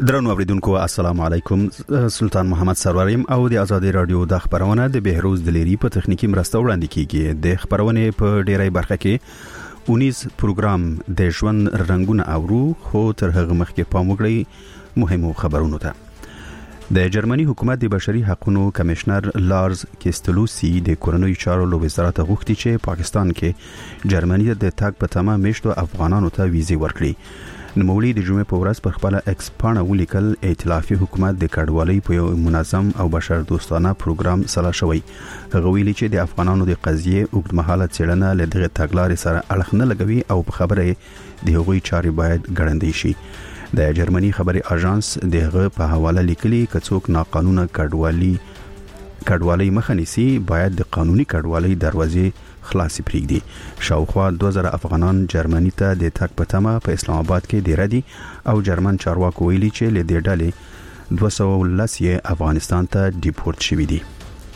درنو اوریدونکو السلام علیکم. سلطان محمد سروریم او د آزادی رادیو د خبرونه د بهروز دلیری په تخنیکی مرسته وړاندې کیږي. د خبرونه په ډیری برخه کې 19 پروګرام د ژوند رنگونه اورو، خو تر هغه مخکې پام وکړئ مهمو خبرونو ته. د جرمني حکومت د بشري حقوقو کمشنر لارز کیستلوسی د کورنوي چارو له وزارت غوښتي چې پاکستان کې جرمني د تګ په تمه میشتو افغانانو ته ویزه ورکړي. نوموړي د جمعې په ورځ پر خپل ایکس پاڼه ولیکل ائتلافي حکومت د کډوالۍ په یو منظم او بشر دوستانه پروګرام سره شوی. هغه ویلي چې د افغانانو د قضیه اوږدمهاله څېړنه له دغه تګلارې سره اړخ نه لګوي او په خبره د هغوی چارې باید ګړندۍ شي. د جرمني خبري اژانس دغه په حواله لیکلي کڅوک ناقانونه کډوالۍ مخه نیسي باید د قانوني کډوالۍ دروازې خلاص پریږدي. شاوخوا 2000 افغانان جرمني ته د تګ په تمه په اسلام آباد کې ډیر دي او جرمن چارواکو ویلي چې له دې ډلې 210 افغانستان ته ډیپورت شوي دي.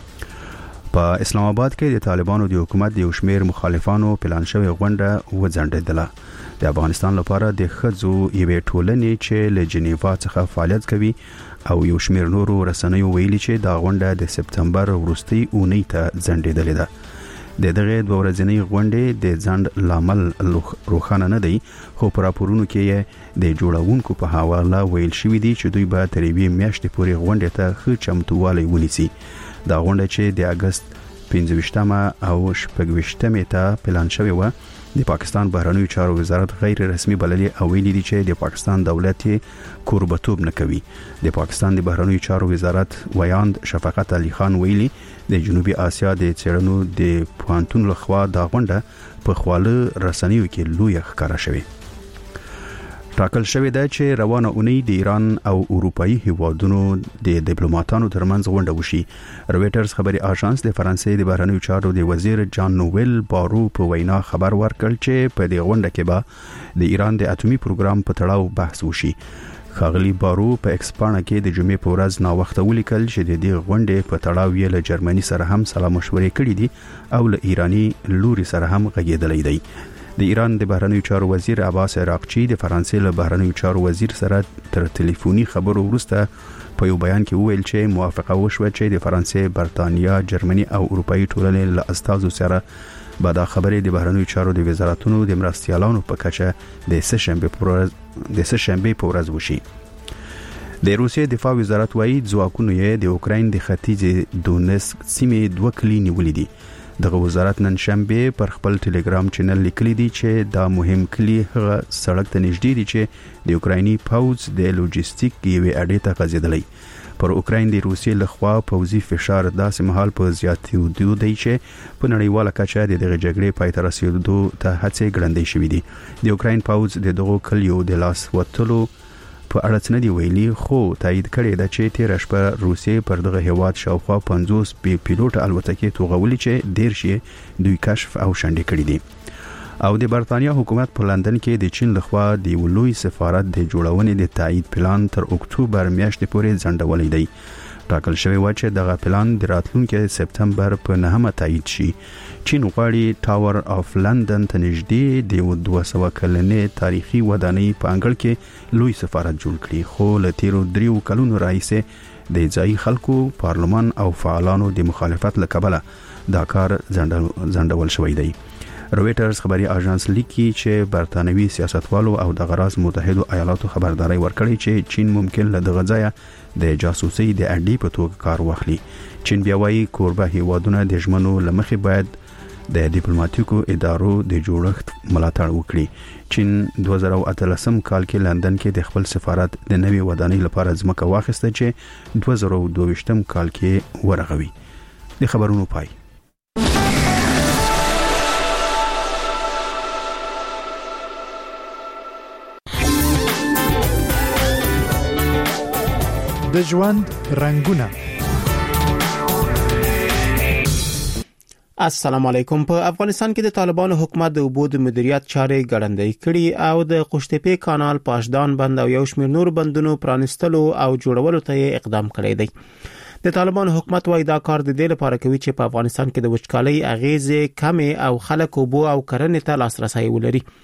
په اسلام آباد کې د طالبانو د حکومت د یو شمېر مخالفانو پلان شوی غونډه وځنډېدله. د افغانستان لپاره د خځو یوې ټولنې چې له جنیوا څخه فعالیت کوي او یو شمېر نورو رسنیو ویلي چې دا غونډه د سپتمبر وروستۍ اونۍ ته ځنډېدلې ده. د دغه دوه ورځنۍ غونډې د ځنډ لامل روښانه نه دی، خو پر راپورونو کې د جوړونکو په حواله ویل شوی دی چې دوی به تر یوې میاشتې پورې غونډې ته ښه چمتووالی ونیسي. دا غونډه چې د اگست 15 او 16 ته پلان شوی و د پاکستان بهرنیو چارو وزارت غیر رسمي بللي او ویلي دي چې د پاکستان دولت کوربتوب نه کوي. د پاکستان د بهرنیو چارو وزارت ویاند شفقت علي خان ویلي د جنوبي اسیا د څېړنو د پوهنتون لخوا دا غونډه په خواله رسنیو کې لوی ښکارا شوی. ټاکل شوی دی چې روانه اونۍ د ایران او اروپאי هیوادونو د ډیپلوماټانو ترمنځ غونډه وشي. رويټرز خبري اژانس د فرانسې د بهرنیو چارو د وزیر جان نوویل بارو په وینا خبر ورکړ چې په دې غونډه کې به د ایران د اټومي پروګرام په تړاو بحث وشي. خاغلی بارو په ایکس پاڼه کې د جمعې په ورځ نا وخت ولیکل چې د دې غونډې په تړاو یې له جرمني سره هم سلا مشورې کړې دي او له ایرانی لوري سره هم غږېدلې دی. د ایران د بهرنیو چارو وزیر عباس عراقچی د فرانسې له بهرنیو چارو وزیر سره تر ټلیفوني خبرو وروسته په یو بیان کې وویل چې موافقه وشوه چې د فرانسې، برتانیا، جرمني او اروپאי ټولنې له استازو سره به دا خبرې د بهرنیو چارو د وزارتونو د مرستیالانو په کچه د سه‌شنبه په ورځ وشي. د روسیې دفاع وزارت وایي ځواکونو یې د اوکراین د ختیځ دونیسک سیمې 2 کلي نیولې دي. دغه وزارت نن شنبه پر خپل ټلګرام چینل لیکلی دی چې دا مهم کلی هغه سړک ته نږدې دی چې د اوکرایني پوځ د لوجستیک یوې اډې ته غځېدلی. پر اوکراین د روسیې لخوا پوځي فشار داسې مهال په زیاتېدو دی چې په نړیواله کچه د دغه جګړې پای ته رسیدو ته هڅې ګړندۍ شوې دي. د اوکراین پوځ د دغه کلیو د لاس وتلو په اړه څه نه دی ویلي، خو تایید کړی دی چې تیر شپه روسیې پر دغه هیواد شاوخوا 50 پیلوټ الوتکې توغولي چې ډیر شي دوی کشف او شنډې کړي دي. او د برتانیا حکومت په لندن کې د چین لخوا د لوی سفارت د جوړونې د تایید پلان تر اکتوبر میاشتې پورې ځنډولې دی. ټاکل شوی و چې دغه پلان د راتلونکي سپتمبر په 9 تایید شي. چین غواړي ټاور اف لندن ته نږدې د 200 کلنې تاریخي ودانۍ په انګړ کې لوی سفارت جوړ کړي، خو له تیرو 3 کلونو راهیسې د ځایي خلکو، پارلمان او فعالانو د مخالفت له کبله دا کار ځنډول شوی دی. رويټرز خبري اژانس لیکي چې برتانوي سیاستوالو او د غراز متحده ایالاتو خبرداري ورکړي چې چین ممکن له دغه ځای د جاسوسي د اډې په توګه کار واخلي. چین بیا وايي کوربه هیوادونه د ژمنو لمخې باید د ډیپلوماټیکو ادارو د جوړښت ملاتړ وکړي. چین 2013 کال کې لندن کې د خپل سفارت د نوي ودانۍ لپاره ځمکه واخیسته چې 2022 کال کې ورغوي. د خبرونو پای. د ژوند رنگونه. السلام علیکم. په افغانستان کې د طالبانو حکومت د اوبو د مدیریت چارې ګړندۍ کړي او د قشتېپې کانال، پاشدان بند او یو شمېر نور بندونو پرانستلو او جوړولو ته اقدام کړی دی. د طالبانو حکومت وايي دا کار د دې لپاره کوي چې په افغانستان کې د وچکالۍ اغیزې کمې او خلک اوبو او کرنې ته لاسرسي ولري.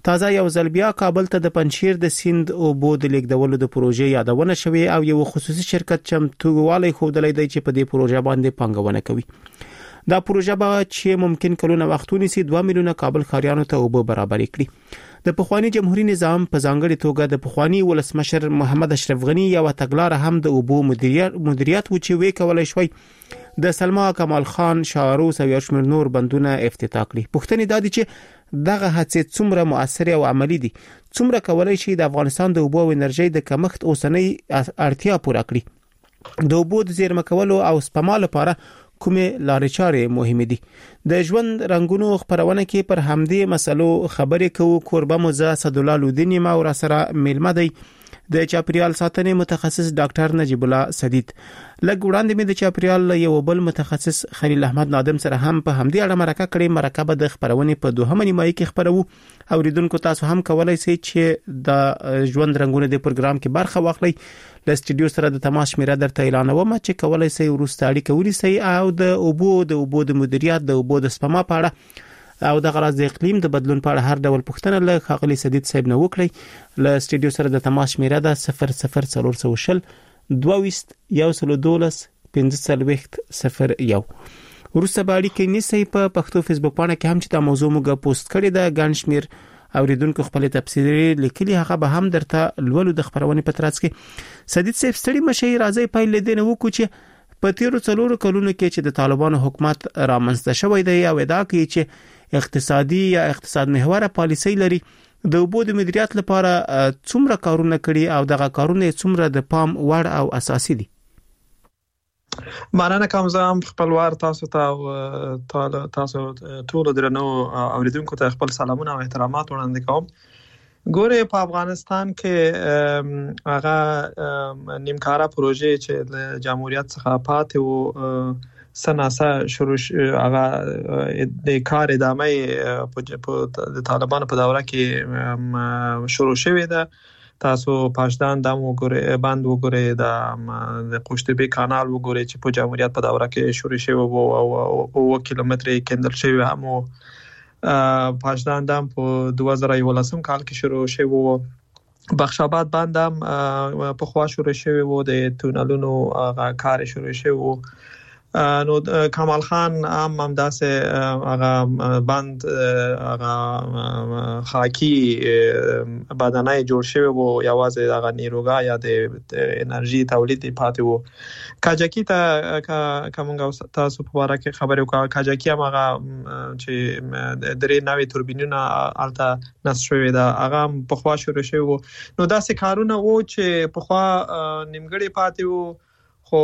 تازه یو ځل بیا کابل ته د پنځیر د سیند او بود لیکدولو د پروژې یادونه شوې او یو خصوصي شرکت چمتووالی خوندلې دی چې په دې پروژې باندې پانګونه کوي. دا پروژه به چې ممکن کلونه وختونی سي 2 میلیونه کابل ښاریانو ته اوبه برابر کړي. د پخوانی جمهوریت نظام په ځانګړي توګه د پخوانی ولسمشر محمد اشرف غنی یو تګلار هم د اوبو مدیریت و چې وی کولای شوی د سلما کمال خان شاروس او یشمیر نور بندونه افتتاح کړي. پښتني دادی چې دغه هڅې څومره مؤثر او عملی دي، څومره کولای شي د افغانستان د اوبو او انرژي د کمښت اوسنۍ اړتیا پوره کړي. د اوبو د زیرمه کولو او سپما لپاره کومې لارې چارې مهمه دي. د ژوند رنگونو خبرونه کې پر همدې مسلو خبرې کوو. کوربه موزه اسد الله لودینی ما ور سره میلمه دی د چاپریال ساتنې متخصص ډاکټر نجیب الله سدید. لږ وړاندې مې د چاپریال یو بل متخصص خلیل احمد نادم سره هم په همدې اړه مرکه کړې. مرکه به د خبرونې په دوهمه نیمایي کې خبرو او ریدونکو تاسو هم کولای شئ چې د ژوند رنگونه د پروګرام کې برخه واخلئ. له سټډیو سره د تماس شمیره درته اعلانوم چې کولای شئ ورسته اړیکه ونیسئ او د اوبو د مدیریت د اوبو د سپما په اړه او د غراض د اقلیم د بدلون په اړه هر ډول پوښتنه له خاغلی سدید صاحب نه وکړئ. له سټډیو سره د تماس شمیره ده 00420 22 112 1501. ورسته به اړیکه نیسئ. په پښتو فیسبوک باندې کې هم چې دا موضوع موږ پوسټ کړی ده ګڼ شمیر اوریدونکو خپل تفسیری لیکلي هغه به هم درته لولو د خبرونه په ترڅ کې. سدید صاحب ستړي مشي راځي پایل لیدنه وکړو چې په تیرو 4 کلونو کې چې د طالبانو حکومت رامنځته شوی دی او ادعا کوي چې اقتصادي یا اقتصاد محوره پالیسي لري. د اوبو د مدیریت لپاره څومره کارونه کړي او دغه کارونه څومره د پام وړ او اساسي دي؟ مننه کوم. زه هم خپلوار تاسو ټول درنو اوریدونکو ته خپل سلامونه او احترامات وړاندې کوم. ګوره په افغانستان کې هغه نیمکاره پروژې چې د جمهوریت څخه پاتې وو سناسه شروع هغه د کار ادامه په د طالبانو په دوره کې شروع شوې ده. تاسو پاشدان دم وګورئ، بند وګورئ، د قوشتبه کانال وګورئ چې په جمهوریت په دوره کې شروع شوی وو او کیلومتر کېندل شوی هم پاشدان دم په 2011 کال کې شروع شوی وو. بخش آباد بند هم په خوا شروع شوی وو، د تونلونو کار شروع شوی وو. نو کمال خان هم داسې هغه بند هغه خاکی بدنای جوړ شوی وو، یوازې هغه نیروګا یا د انرژي تولید پاتې وو. کاجکی ته کومه تاسو په اړه کې خبرې وکړه. کاجکی هم هغه چې درې نوې توربینونه الته نصب شوی دا هغه په خوا شروع شوی وو. نو داسې کارونه وو چې په خوا نیمګړی پاتې وو، خو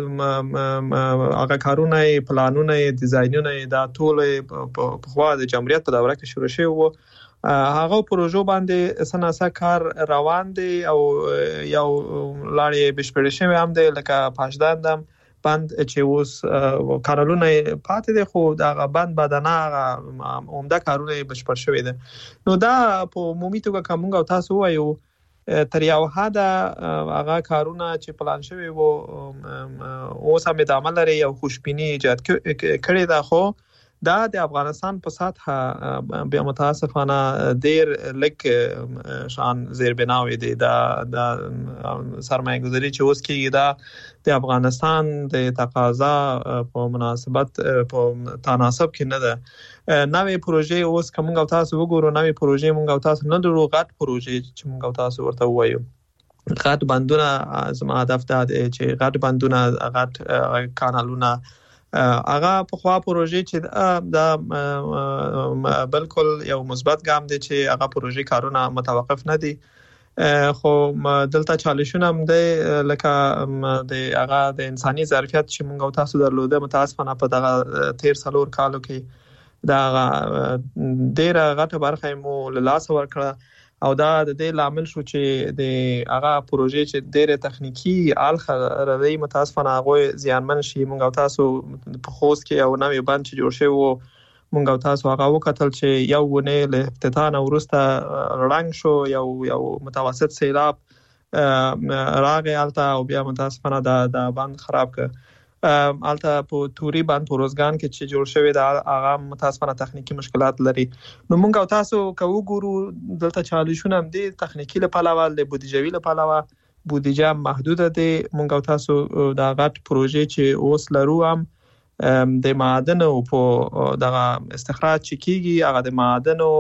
هغه کارونه پلانونه ډیزاینونه دا ټول په خوا د جمهوریت په دوره کې شروع شوی وو. هغه پروژو باندې سناسه کار روان دي او یو لارې بشپړ شوی هم دی، لکه پاشدان دم بند چې اوس کارونه پاتې دي، خو دا بند بدنه عمده کارونه بشپړ شوی دي. نو دا په عمومي توګه کوم او تاسو وایو تر یو حد هغه کارونه چې پلان شوی وو اوس هم ادامه لري او خوشبینی ایجاد کړی دا. خو دا د افغانستان په سطح بیا متاسفانه ډیر لک شان زیربناوي دي. دا سرمایه گذاری چې اوس کېږي دا د افغانستان د تقاضا په مناسبت په تناسب کې نه ده. نوې پروژې اوس کوم او تاسو وګورو، نوې پروژې مونږ او تاسو نه درو غټ پروژې چې مونږ او تاسو ورته وایو غټ بندونه. زما هدف دا دی چې غټ بندونه، غټ کانالونه، هغه په خوا پروژې چې دا بالکل یو مثبت ګام دی چې هغه پروژې کارونه متوقف نه دي. خو دلته چالشونه هم دی، لکه د هغه د انساني ظرفیت چې مونږ او تاسو درلوده متاسفانه په دغه 13 کالو کې دا ډیره غټه برخه مو له لاس ورکړه او دا د دې لامل شو چې د هغه پروژې چې ډیره تخنیکی الخه روي متاسفانه هغه زیانمن شي. مونږ او تاسو په خوست کې یو نوې بند چې جوړ شوی وو، مونږ او تاسو هغه وکتل چې یو ونه له افتتاح وروسته رنګ شو، یو متوسط سیلاب راغی الته او بیا متاسفانه دا بند خراب کړ. البته په توري باندې پروزګان کې چې جوړ شوی دا هغه متاسفانه تخنیکی مشکلات لري. نو موږ او تاسو کوو ګورو دلته چالشونه هم دي تخنیکی لپاره له بودیجوي لپاره بودیجه محدوده دي. موږ او تاسو دا غټ پروژې چې اوس لرو هم د معادنو په دغه استخراج کیږي، هغه د معادنو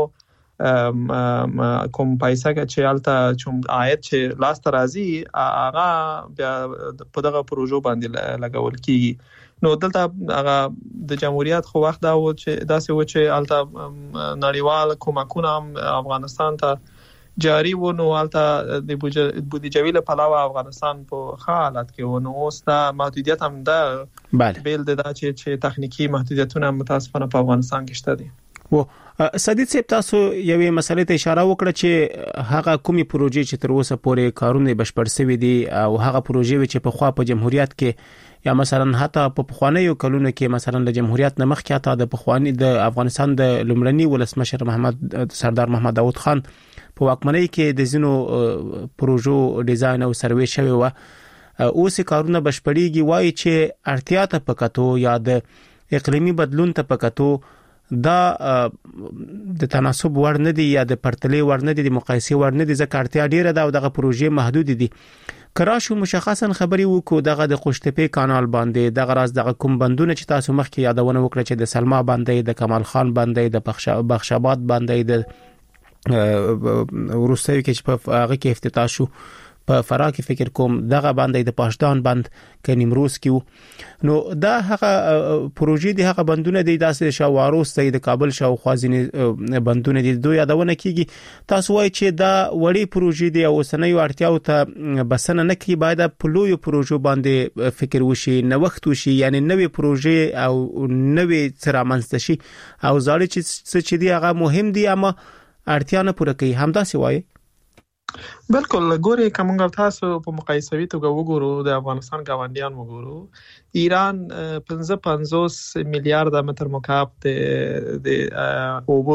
کوم پیسې چې البته چوم عاید چې لاس ته راځي هغه بیا په دغه پروژو باندې لګول کیږي. نو دلته هغه د جمهوریت خو وخت دا و چې داسې و چې البته نړیوال کومکونه هم افغانستان ته جاری و. نو البته د بودیجوي لپاره افغانستان په حالت کې و. نو اوس دا محدودیت هم ده بیل ده چې تخنیکی محدودیتونه متاسفانه په افغانستان کې شته دي. و سدید صاحب تاسو یوې مسلې ته اشاره وکړه چې هغه کومي پروژې چې تر اوسه پورې کارونه بشپړ شوي دي او هغه پروژې چې په خوا په جمهوریت کې یا مثلا حتی په پخوانیو کلونو کې مثلا د جمهوریت نه مخکې حتی د پخوانی د افغانستان د لومړني ولسمشر سردار محمد داود خان په واکمنۍ کې د زینو پروژو ډیزاین او سروې شوی و. اوس کارونه بشپړیږي وایي چې اړتیا ته پکاتو یا د اقلیمي بدلون ته پکاتو دا د تناسب ور نه دي یا د پرتلې ور نه دي، د مقایسې ور نه دي، ځکه اړتیا ډیره ده او دغه پروژې محدود دي. کراشو مشخصا خبري وکړو دغه د قشتپې کانال باندې دغه راز دغه کوم بندونه چې تاسو مخکې یادونه وکړه چې د سلما باندې، د کمال خان باندې، د بخشاباد باندې، د ورستوي کې چې په هغه کې افتتاح شو په فراه کې فکر کوم دغه باندې د پاشدان بند کې نیمروز کې. نو دا هغه پروژې دي، هغه بندونه دي داسې شاواروس ته د کابل شاوخوا ځینې بندونه دي دوی یادونه کیږي. تاسو وایي چې دا وړي پروژې دي او اوسنۍ اړتیاو ته بسنه نه کوي، باید په لوی پروژو باندې فکر وشي، نوښت وشي، یعنی نوې پروژې او نوې څرامنځته شي او ځاړي چې دي هغه مهم دي اما اړتیا نه پوره کوي. همداسې وایي. بالکل ګوري کومه تاسو په مقایسوي توګه وګورو د افغانستان ګاونډیان وګورو، ایران 55 میلیارډ متر مکعب د اوبو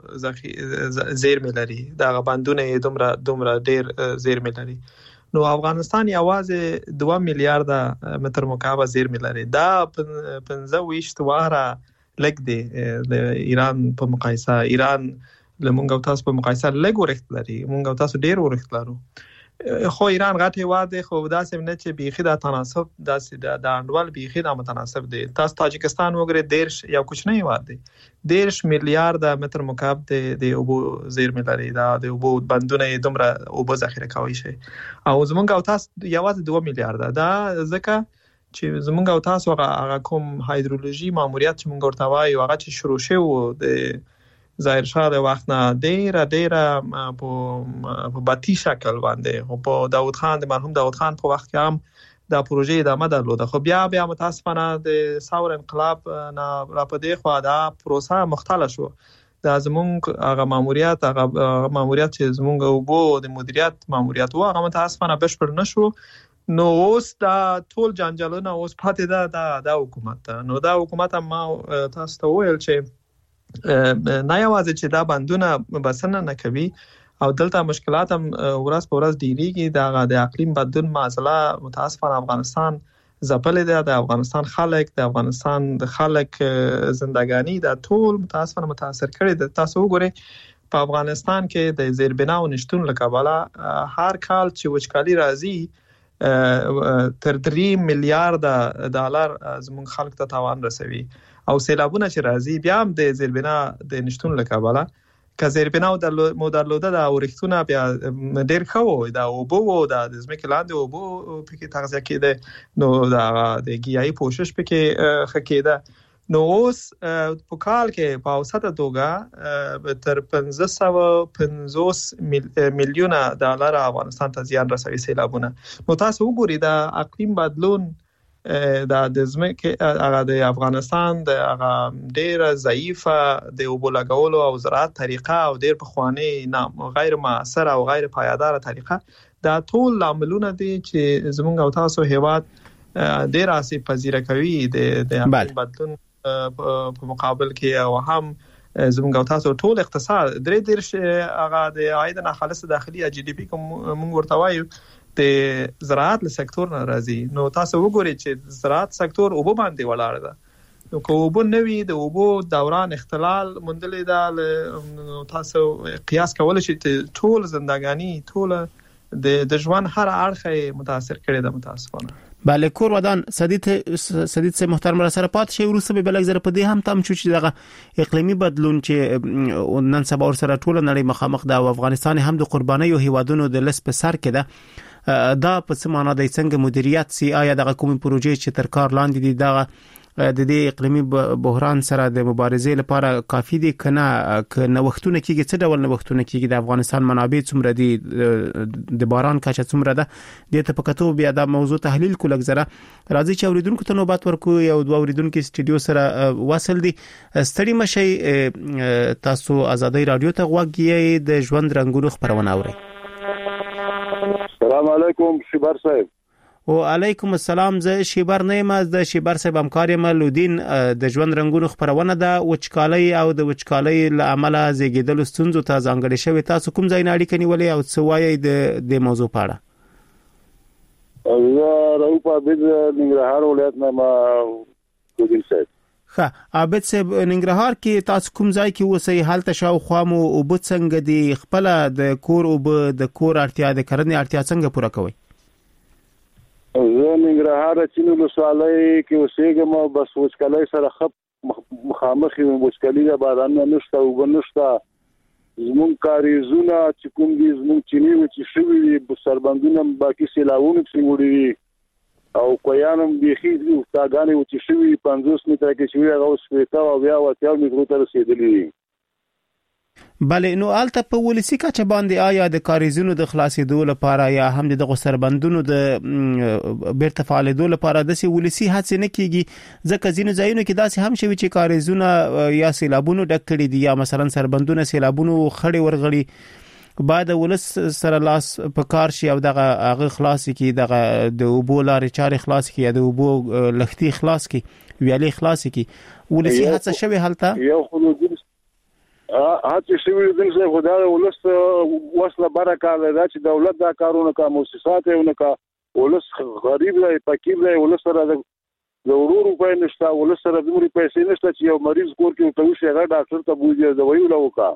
زیرمې لري، دا بندونه دومره ډیر زیرمې لري. نو افغانستان یوازې 2 میلیارډ متر مکعب زیرمې لري، دا 15 واره لګ دی د ایران په مقایسه. ایران لمونږ او تاسو په مقایسه لږ ورښت لري، مونږ او تاسو ډیر ورښت لرو. خو ایران غټ هیواد دی، خو داسې نه چې بیخي د تناسب داسې د انډول بیخي د متناسب دی. تاسو تاجکستان وګورئ، دیرش یو کوچنی هیواد دی، 10 میلیارډ متر مکعب د اوبو زیرمې لري، دا د اوبو بندونه دومره اوبو ذخیره کوي شي. او زمونږ او تاسو یوازې 2 میلیارډ، دا ځکه چې زمونږ او تاسو هغه کوم هایدرولوژي ماموریت چې مونږ ورته وایو هغه چې شروع شوی د ظاهر شاه د وخت نه ډیره په باطی شکل باندې، خو په داود خان د مرحوم داود خان په وخت کې هم دا پروژې ادامه درلوده. خو بیا متاسفانه د ثور انقلاب نه را پدې خو دا پروسه مختلف شو. دا زمونږ هغه ماموریت چې زمونږ اوبو د مدیریت ماموریت و هغه متاسفانه بشپړ نشو. نو اوس دا ټول جنجالونه اوس پاتې ده د حکومت. نو دا حکومت هم ما تاسو ته ویل چې نه یوازې چې دا بندونه بسنه نه کوي او دلته مشکلات هم ورځ په ورځ ډیریږي. د اقلیم بدلون معضله متاسفانه افغانستان ځپلې ده، د افغانستان خلک، د افغانستان د خلک زندګانی دا ټول متاسفانه متاثر کړي ده. تاسو وګورئ په افغانستان کې د زیربناو نشټون لکباله هر کال چې وچکالي راځي تر 3 میلیارډ ډالر زموږ خلک ته تاوان رسوي. او سیلابونه چې راځي بیا هم د زیربنا د نشټون لکباله که زیربنا مو درلوده د اورښتونه بیا ډیر ښه و، دا اوبو و د ځمکې لاندې اوبو پکې تغذیه کېده، نو د ګیاهي پوشش پکې ښه کېده. نو اوس په کال کې په اوسطه توګه تر 550 میلیونه ډالر افغانستان ته زیان رسوي سیلابونه. نو تاسو وګورئ د اقلیم بدلون د ځمکې هغه د افغانستان د هغه ډیره ضعیفه د اوبو لګولو او زراعت طریقه او ډیر پخوانی غیر مؤثر او غیر پایدار طریقه، دا ټول عاملونه دي چې زموږ او تاسو هیواد ډیر آسیب پذیر کوي د اقلیم بدلون په مقابل کې. او هم زموږ او تاسو ټول اقتصاد 3 هغه د عاید نه خالص داخلي جی ډي پی کوم موږ ورته وایو د زراعت له سکتور نه راځي. نو تاسو وګورئ چې زراعت سکتور اوبو باندې ولاړ ده. نو که اوبو نوي د اوبو دوران اختلال مندلې ده، تاسو قیاس کولای شئ چې ټول زندګانی ټول د ژوند هر اړخ متاثر کړي ده متاسفانه. بله کور ودان سدید سه محترم را سره پات شي ورسره به بلګ زره په دې هم تام چې دغه اقلیمی بدلون چې نن سبا ور سره ټول نړۍ مخامخ ده او افغانستان هم د قرباني او هیوادونو د لس په سر کې ده، دا په سمانه د څنګه مدیریت سی آیا دغه کوم پروژې چې تر کار لاندې دي دغه د دې اقلیمی بحران سره د مبارزې لپاره کافي دي کنه نوښتونه کیږي؟ څه ډول نوښتونه کیږي؟ د افغانستان منابع څومره دي؟ د باران کچه څومره ده؟ د ته پکتو بیا د موضوع تحلیل کولک زره راځي چې اوریدونکو ته نوبت ورکو. یو دوه اوریدونکو استودیو سره وصل دي. ستړي مشي، تاسو آزادۍ رادیو ته غوږی د ژوند رنگونو خبرونه اورئ. السلام علیکم شیبر صاحب. و علیکم السلام. زه شیبر نه یم، د شیبر صاحب همکار یم. لودین د ژوند رنگونو خبرونه ده وچکالۍ او د وچکالۍ له امله زیږیدل ستونزو ته ځانګړي شوی. تاسو کوم ځای نه اړیکه نیولې او څه وایي د موضوع په اړه؟ زه راوپا بید ننګرهار ولایت نه ما لودین صاحب. ښه عابد صاحب، ننګرهار کې تاسو کوم ځای کې اوسئ؟ هلته شاوخوا مو اوبه څنګه دي؟ خپل د کور اوبه د کور اړتیا د کرنې اړتیا څنګه پوره کوئ؟ زه ننګرهار چینو لسوالۍ کې اوسېږم. بس وچکالۍ سره خپ مخامخ یم. وچکالي د باران نشته، اوبه نشته. زمونږ کاریزونه چې کوم دي زمونږ چینی و چې شوي دي سربندونه باقي سیلاوونه پسې وړي دي او کویانم بیخي تاګانې و چې شوي 50 متره کې شوي هغه اوس 50 او بیا 80 مترو ته رسېدلي دي. بله نو آلته په ولسی کچه باندې آیا د کاریزونو د خلاصېدو لپاره یا هم د سربندونو د بیرته فعالېدو لپاره د ولسی هڅې نه کیږي؟ ځکه ځینو ځایونو کې داسې هم شوي چې کاریزونه یا سیلابونو ډک کړي دي یا مثلا سربندونه سیلابونو خړې ورغړي. بعد ولس سره لاس په کار شي او دغه هغه خلاص کی دغه د اوبو لارې چارې خلاص کی یا د اوبو لختي خلاص کی ویالې خلاص کی. ولسی هڅه شوي هلته یو خلود هڅه شوي دي چې خدای ولس وسله برکاله دا چې دولت دا کارونه کا مؤسسات یې ونکا ولس غریب دی فقیر دی ولس سره د ضروري روپې نشته ولس سره د موري پیسې نشته چې یو مریض کور کې ته وشي هغه ډاکټر ته بوځي دوايي لوکا.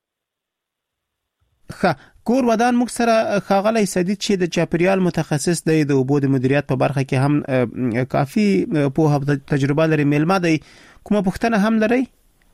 کور ودان موږ سره خاغلی سدید چې د چاپریال متخصص دی د اوبو د مدیریت په برخه کې هم کافي په تجربه لري. میلمه دی کومه پوښتنه هم لري؟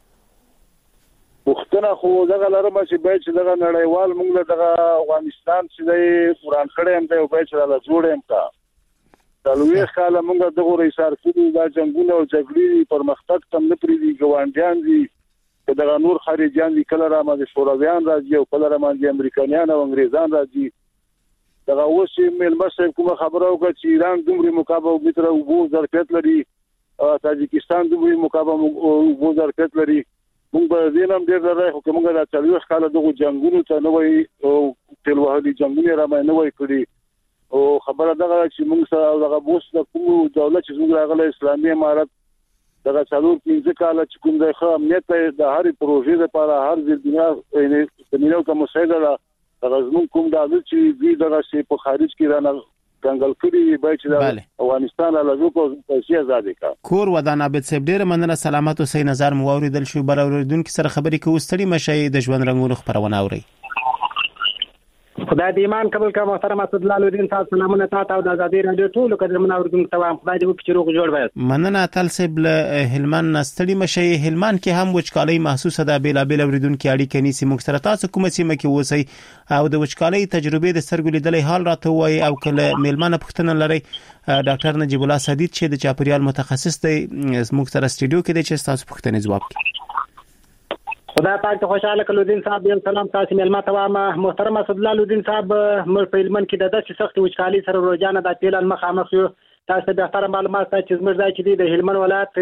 پښتنه خو دغه لرم چې به چې دغه نړیوال موږ دغه افغانستان چې د قرآن کړه هم ته به چې لا جوړم کا دلوي خاله موږ دغه ریسار کړي دا جنگونه او جګړې پرمختګ تم نه پری دي ګوانډیان دي دغه نور خارجيان دي کله را مده شورویان راځي او کله را مده امریکایان او انګريزان راځي. دغه اوس ملمه صاحب کوم خبره وکړه چې ایران دومره مقابله متر او بو ظرفیت لري، تاجکستان دومره مقابله او بو ظرفیت لري. موږ به زینم ډیر راځي خو موږ دا چالو ښکاله دغه جنگونو ته نه وای او تل وهلي جنگونه را مې نه وای کړی او خبره دغه چې موږ سره دغه بوس د کوم دولت چې موږ راغله اسلامي امارت دغه چالو 15 کال چې کوم د امنیت د هر پروژې لپاره هر ځل دنیا زمينو کوم مسایل دغه زموږ کوم د چې دوی دغه شی په خارج کې رانه څنګه کړی به چې د افغانستان له لږو پیسې آزاد کا. کور ودان عبد صاحب ډیر مننه. سلامات اوسئ. نظر مو اوریدل شو. بر اوریدونکو سره خبرې کوو. ستړي مشي د ژوند رنگونو خبرونه اوري. خدای دې ایمان قبول کړه. محترم اسدالله لودین تاسو سلامونه تاسو او د آزادۍ رادیو ټول قدرمن اوریدونکو ته خدای دې وکړي روغ جوړ وي. مننه تل صاحب له هلمند ستړي مشي. هلمند کې هم وچکالۍ محسوسه ده. بیلابل اوریدونکو اړیکې نیسي. موږ سره تاسو کومه سیمه کې اوسئ او د وچکالۍ تجربه د سرګو لیدلې حال راته وایي او کله میلمانه پوښتنه لري ډاکټر نجیب الله سدید چې د چاپریال متخصص دی موږ سره استودیو کې دی چې تاسو پوښتنې ځواب کړئ. خدای پاک ته خوشاله کړو. لودین صاحب یو سلام تاسو ملما ته وایم. محترم اسدالله لودین صاحب مر په هلمند کې د داسې سخت وچکالۍ سره روزانه د تیلان مخامخ یو. تاسو به اختر معلومات چې زموږ ځای چې د هلمند ولایت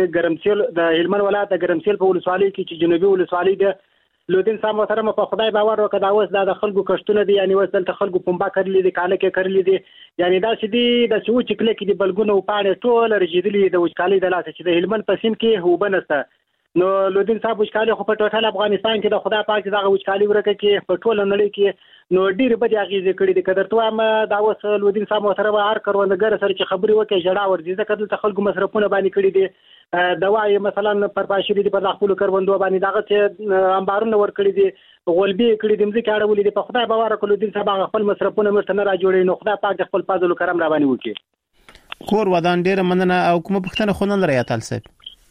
ګرمسیل په ولسوالۍ کې چې جنوبي ولسوالۍ ده. لودین صاحب محترم په خدای باور وکړه دا اوس د خلکو کشتونه دي یعنی اوس دلته خلکو پمبا کړلې دي کاله کې کړلې دي یعنی دا چې دي د څو چکله کې دي بلګونه او پاڼې ټول رجیدلې د وچکالۍ د لاسه چې د هلمند په سیم کې وبنسته. نو لودین صاحب وچکالۍ خو په ټول افغانستان کې د خدای پاک دغه وچکالۍ ورکه کې په ټول نړۍ کې نو ډېر به اغیزه کړې د کدرته ما دا اوس لودین صاحب محترم هر کروندګر سره چې خبري وکړي جړا ورځي ځکه د خلکو مصرفونه باندې کړی دي دوايي مثلا پر پاشري دي په خپل کروندو باندې دغه چې انبارونه ور کړی دي غولبي کړی دي مځکه اړولې دي په خدای باور کولو دین صاحب خپل مصرفونه مرته را جوړي نو خدای پاک خپل فضل کرم را باندې وکړي کور ودان ډېر مننه او کوم پښتنه خونن لري اتل صاحب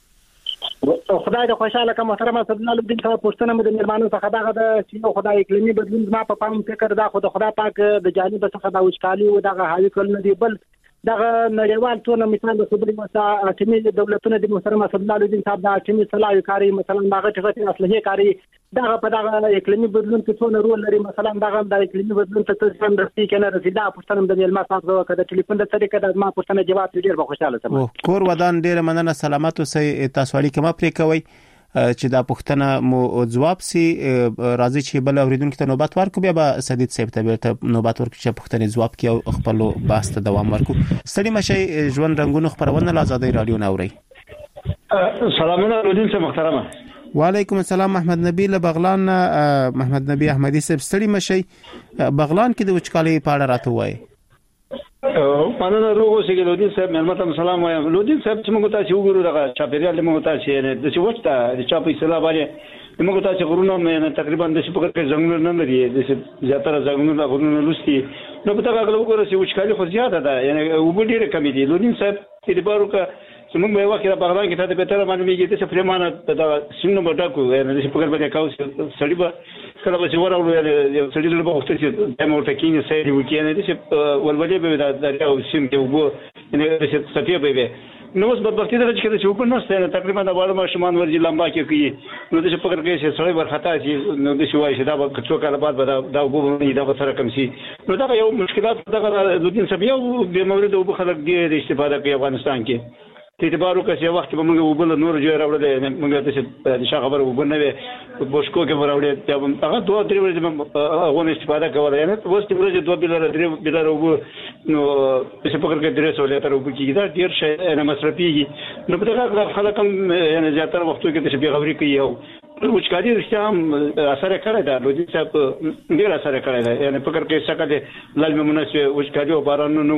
خدای د خوشاله کوم محترم صد الله الدین صاحب پښتنه مې د مېرمنو څخه دغه د چې خدای اقلیمي بدلون ما په پام فکر دا خو د خدای پاک د جانب څخه د وچکالي او دغه حاوی کول دی بل دغه نړیوال ټول مثال د خبري مسا اټمي دولتونه د محترم صد الله الدین صاحب د اټمي صلاحي کاری مثلا دغه ټغه اصلي کاری دغه په دغه اقلیمي بدلون کې څونه رول لري مثلا دغه د اقلیمي بدلون ته څنګه رسېږي کنه رسیدا پښتنه د مېلمه صاحب زو کده ټلیفون د طریقې د ما پښتنه جواب ډیر به خوشاله سم کور ودان ډیر مننه سلامات اوسئ تاسو اړیکه ما پرې کوي چې دا پښتنه مو جواب سي راځي چې بل اوریدونکو ته نوبت ورکو بیا به سدید صاحب ته بیرته نوبت ورکو چې پښتنه جواب کوي او خپل بحث ته دوام ورکو ستړي مشي ژوند رنگونو خبرونه له آزادۍ رادیو نوري سلامونه لودین صاحب محترمه وعلیکم السلام محمد نبی له بغلان محمد نبی احمدی صاحب ستړي مشي بغلان کې د وچکالي په اړه راته وایي مننه روغو سګي لودین صاحب ملمتم سلام وایم لودین صاحب چې موږ تاسو وګورو دغه چاپیریال موږ تاسو نه د څه وخت د چا په اصطلاح باندې موږ تاسو غرونه مې تقریبا د شپږ کې زنګونه نه لري د زیاتره زنګونه غرونه لوستي نو په دغه وګورو چې وچکالي خو زیاته ده یعنی وګړي کمی دي لودین صاحب چې د بارو کا موږ به واکه په بغلان کې ته به تر باندې میږي چې پرمانه د سینو بټاکو یعنی د شپږ کې کاوس سړي به کله به ورولو یو سړي له وخت چې د مورتکینه سړي وکینه چې ولولې به د یو سیم کې وګو یعنی چې صفیه به نو اوس بدبختی ده چې چې وکړ نو تقریبا د والو ماشومان ورځي لمبا کې کوي نو د شپږ کې چې سړي ورختا شي نو د شوای شي دا به څو کاله بعد دا وګورئ دا به سره کم شي نو دا یو مشکلات دغه د دین سبیو به مورد او خلک ډېر استفاده کوي افغانستان کې ته اعتبار وکړئ چې وخت به موږ وبل نور جوړ راوړل موږ د شاغبر وبنوي بوشکو کې وراوړل هغه دوه درې ورځې غو استفاده کوله یعنی اوس چې ورځې دوه بلاره درې بلاره وبو نو په فکر کې درې سولې تر وبو کې دا ډیر شي نه مصرفيږي نو په دغه خلک هم یعنی زیاتره وختو کې چې به خبرې کوي او وچکالي رښتیا هم اثر کړی دا لودین صاحب ډیر اثر کړی دا یعنی فکر کې څنګه د لالم مناسب وچکالي او باران نو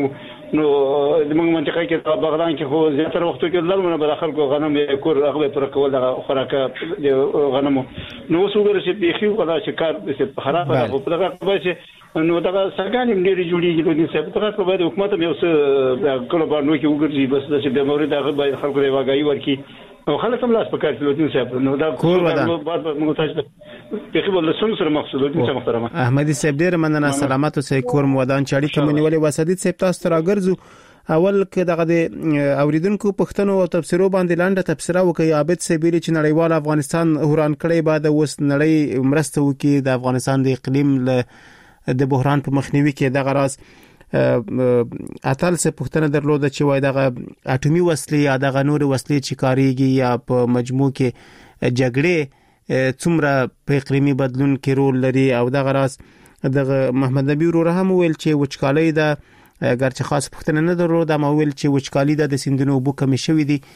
د موږ منطقه کې بغلان کې خو زیاتره وختو کې لالمونه به خلکو غنم کور هغه پر کول د خوراکه د غنمو نو اوس وګورئ چې بيخي ولا چې کار چې خراب ده په دغه به نو دا څنګه نیمه جوړیږي لودین صاحب ته خو باید حکومت هم یو څه کله باندې کې وګرځي بس چې د مورید هغه باید خلکو دی واګي ورکی او خلک هم لاس پکار لودین صاحب نو دا کور ودان محتاج بيخي ولا سره مقصود لودین صاحب محترمه احمدی صاحب ډیر مننه سلامات اوسئ کور ودان چاړي کوم نیولې وسدید صاحب تاسو ته راګرځو اول کې دغه د اوریدونکو پښتنو او تفسیرو باندې لاندې تفسیره وکي عابد سیبری چې نړیوال افغانستان هوران کړي بعد اوس نړۍ مرسته وکي د افغانستان د اقلیم د بحران په مخنیوي کې دغه راز اتل څه پښتنه درلوده چې وای دغه اټومي وسلې یا دغه نور وسلې چې کاریږي یا په مجموع کې جګړې څومره په اقلیمي بدلون کې رول لري او دغه راز دغه محمد نبی ورور هم ویل چې وچکالي ده اگرچه خاص پښتنه نه درلوده ما ویل چې وچکالي د سیندونو وبو کمی شوې دي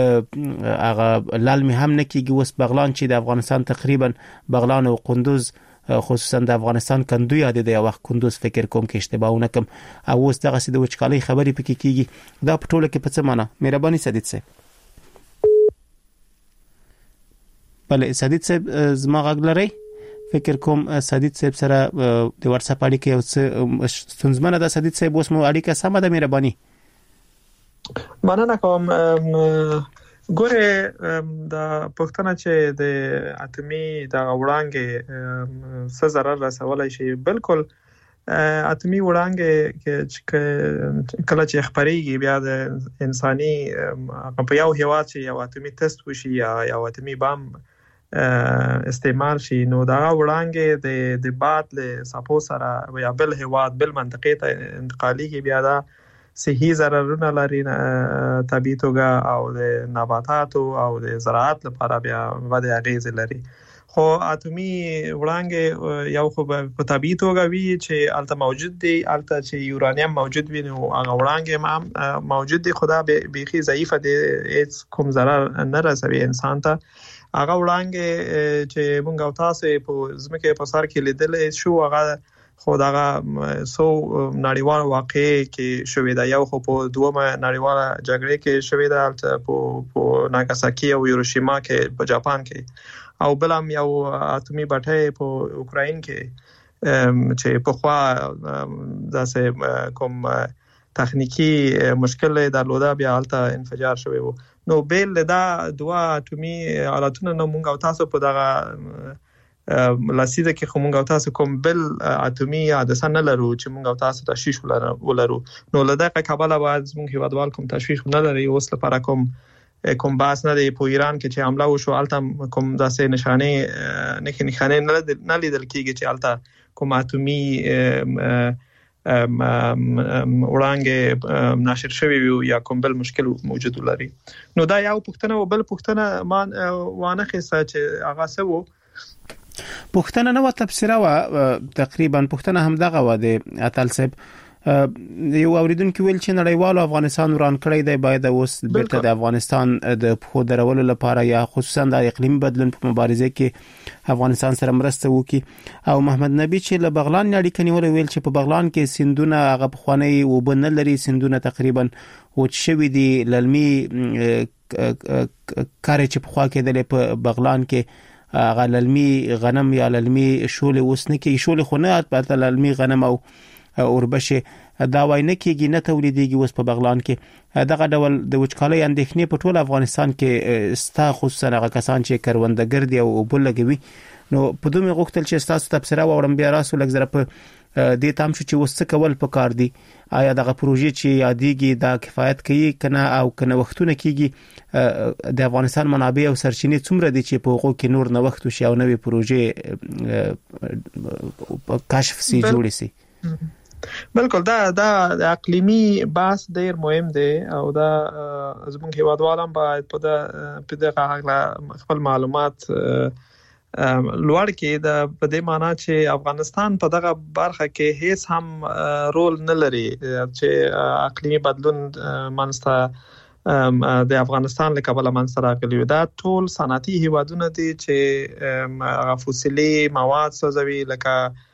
هغه لالم هم نه کیږي وس بغلان چې د افغانستان تقریبا بغلان او قندوز خصوصا د افغانستان کندوی یاد دی وخت کندوز فکر کوم کې اشتباهونه کوم او اوس دغه سید وچکالي خبرې پکې کیږي دا په ټوله کې په څه معنی مهرباني سدید صاحب بله سدید صاحب زما غږ لري فکر کوم سدید صاحب سره د واتس اپ اړیکه یو څه ستونزمنه ده سدید صاحب اوس مو اړیکه سمه ده مهرباني مننه کوم ګوره د پښتنه چې د اتمی د وړانګې څه zarar رسولای شي بالکل اتمی وړانګې کې کله چې خبريږي بیا د انساني په یو هیواد چې یو اتمی تست وشي یا یو اتمی بم استعمال شي نو دا وړانګې د باد له سپو سره یا بل هیواد بل منطقې ته انتقالي بیا دا صحي ضررونه لري طبيعي توګه او د نباتاتو او د زراعت لپاره بیا ود اغیز لري خو اتمی وړانګې یو خو په طبيعي توګه وی چې الته موجود دي الته چې یورانیم موجود وي نو هغه وړانګې موجود دي خدا بيخي ضعیفه دي هیڅ کوم ضرر نه رسوي انسان ته هغه وړانګې چې مونږ او تاسو په زمکه په سر کې لیدل شو هغه خو دا سو نړیوال واقع کې شوې ده. یو خو په دومره نړیوال جګړه کې شوې ده په ناګاساکي او هیروشیما کې په جاپان کې، او بل هم یو اتومي بټۍ په اوکراین کې چې په خوا داسې کوم تخنیکی مشکل درلوده بیا حالت انفجار شوی وو. نو بیل دا دوا اتومي آلاتونه نو مونږ او تاسو په دغه لاسیده کې کومه او تاسو کوم بل اتومي حادثه نه لرو چې موږ او تاسو تشویش ولرو. نو لدغه کابل باید موږ هیوادوال کوم تشویش نه لري. اوس لپاره کوم باس نه دی. په ایران کې چې حمله وشو الته کوم داسې نشانه نه لیدل کیږي چې الته کوم اتومي وړانګې ناشر شوی یا کوم بل مشکل موجود لري. نو دا یو پوښتنه او بل پوښتنه مان وانه خسته چې هغه څه وو. پښتنه نو تفسیره و تقریبا پښتنه هم دغه و د اتل صاحب یو اوریدونکو ویل چې نړیوالو افغانستان وران کړی دی، باید اوس بیرته د افغانستان د پخو درولو لپاره یا خصوصا د اقلیم بدلون په مبارزه کې افغانستان سره مرسته وکړي. او محمد نبی چې له بغلان اړیکه نیول ویل چې په بغلان کې سیندونه هغه بخوانی وبنه لري، سیندونه تقریبا وچ شوی دي، للمي کار چې په خوا کې د په بغلان کې غللمي غنم یا للمي شولې وسنه کې شولې خونه په للمي غنم او اوربشه دا وینه کېږي نه تولیدېږي. اوس په بغلان کې دغه ډول د وچکالۍ اندېښنې په ټول افغانستان کې ستا خصوصا هغه کسان چې کروندګر دي او بل لګوي. نو په دومره غوښتل چې تاسو تفسیره واورم بیا راسو لږ زره په دې تام شو چې وسه کول پکار دي. آیا دغه پروژې چې یادېږي دا کفایت کوي کنه او کنه وختونه کېږي؟ د افغانستان منابع او سرچینې څومره دي چې په هغو کې نور نه وخت وشي او نوې پروژې کشف سي جوړې سي؟ بالکل دا د اقلیمی بحث ډیر مهم دی او دا زموږ هیوادوالان باید په دغه حق خپل معلومات لوړ کې د په دې معنی چې افغانستان په دغه برخه کې هیڅ هم رول نه لري چې اقلیمی بدلون منځته د افغانستان له کبله منځته راغلی. دا ټول صنعتي هیوادونه دي چې فوسیلي مواد سوځوي لکه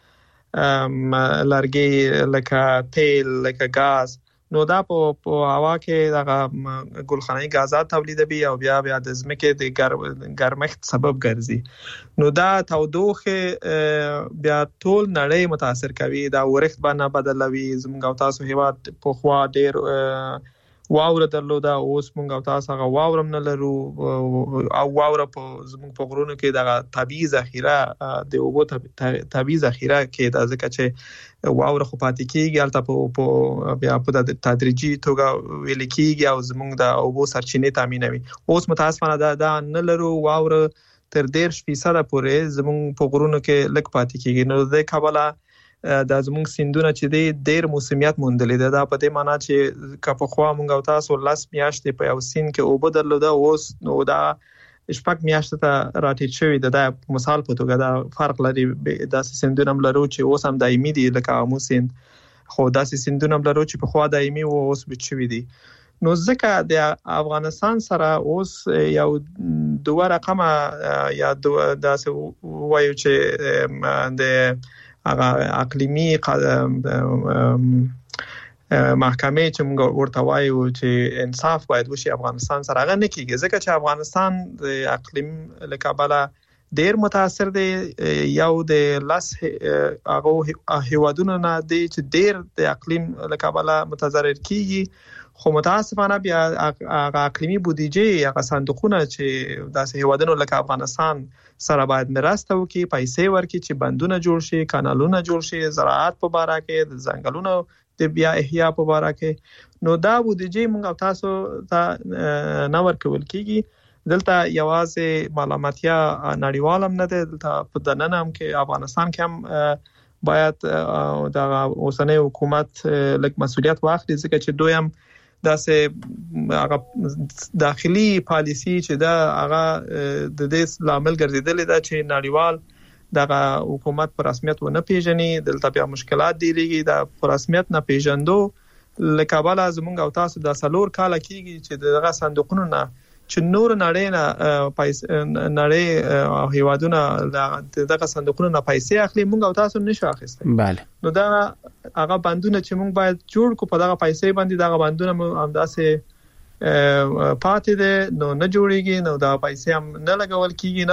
لرګي، لکه تیل، لکه غاز. نو دا په هوا کې دغه ګلخانه‌ای غازات تولیدوي او بیا د ځمکې د ګرمښت سبب ګرځي. نو دا تودوخه بیا ټول نړۍ متاثر کوي. دا ورښت باندې بدلوي. زموږ او تاسو هیواد په خوا ډیر واوره درلوده، اوس موږ او تاسو هغه واورم نه لرو او واوره په زموږ په غرونو کې دغه طبيعي ذخیره د اوبو طبيعي ذخیره کې د ځکه چې واوره خو پاتې کیږي البته بیا په تدریجي توګه ویل کیږي او زموږ د اوبو سرچینې تامینوي. اوس متاسفانه دا نه لرو. واوره تر 10% پورې زموږ په غرونو کې لږ پاتې کیږي. نو د کابل د زموږ سیندونه چې ډېر موسمیت موندلې ده. دا په دې معنی چې که خو موږ او تاسو لاس میاشتې په یو سین کې اوبه درلوده، اوس نو دا شپږ میاشتې ته راټیټ شوی ده. دا مثال په توګه دا فرق لري. داسې سیندونه هم لرو چې اوس هم دایمي دي لکه امو سیند، خو داسې سیندونه هم لرو چې په خوا دایمي او اوس بچ شوی دي. نو ځکه د افغانستان سره اوس یو دوه رقمه یا داسې وایو چې د اقلیمی محکمه چې موږ ورته وایو چې انصاف باید وشي افغانستان سره، هغه نه کیږي ځکه چې افغانستان د اقلیم له کبله ډیر متاثر دی. یو د لاس هغه هیوادونو نه دی چې ډیر د اقلیم له کبله متضرر کیږي. خو متاسفانه بیا هغه اقلیمی بودیجه هغه صندوقونه چې داسې هیوادونو لکه افغانستان سره باید مرسته وکړي، پیسې ورکړي چې بندونه جوړ شي، کانالونه جوړ شي، زراعت په باره کې د ځنګلونو د بیا احیا په باره کې. نو دا بودیجه موږ تاسو ته نه ورکول کیږي. دلته یوازې ملامتیا نړیوال هم نه ده، دلته په دننه هم کې افغانستان کې هم باید د اوسنۍ حکومت لږ مسؤلیت واخلي ځکه چې دوی هم داسې هغه داخلي پالیسی چې دا هغه د دې لامل ګرځیدل دا چې نړیوال دغه حکومت پر رسمیت و نه پیژني. دلته بیا مشکلات دی لګي. دا پر رسمیت نه پیژندو لکابل زمونږ او تاسو د سلور کال کېږي چې دغه صندوقونو نه چې نور نړۍ نه نړۍ او هیوادونه دغه صندوقونو نه پیسې اخلي موږ او تاسو نشو اخیستل. بله. نو دا هغه بندونه چې موږ باید جوړ کو په دغه پیسې باندې دغه بندونه همداسې پاتې دي نو نه جوړیږي نو دا پیسې هم نه لګول کیږي.